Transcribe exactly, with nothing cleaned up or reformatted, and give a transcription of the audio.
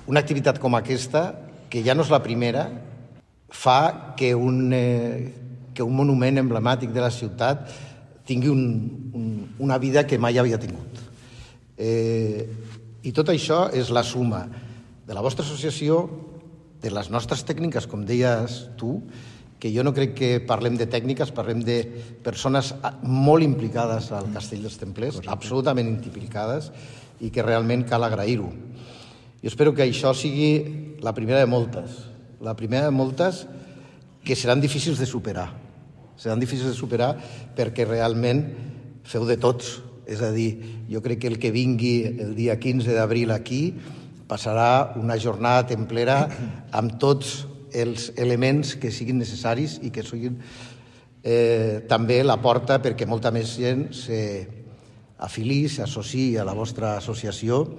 una activitat com aquesta, que ja no és la primera, fa que un, eh, que un monument emblemàtic de la ciutat tingui un, un, una vida que mai havia tingut. Eh, I tot això és la suma de la vostra associació, de les nostres tècniques, com deies tu, que jo no crec que parlem de tècniques, parlem de persones molt implicades al Castell dels Templers, correcte, absolutament implicades, i que realment cal agrair-ho. Jo espero que això sigui la primera de moltes, la primera de moltes que seran difícils de superar. Seran difícils de superar perquè realment feu de tots. És a dir, jo crec que el que vingui el dia quinze d'abril aquí passarà una jornada templera amb tots els elements que siguin necessaris i que siguin eh, també la porta perquè molta més gent s'afili, s'associï a la vostra associació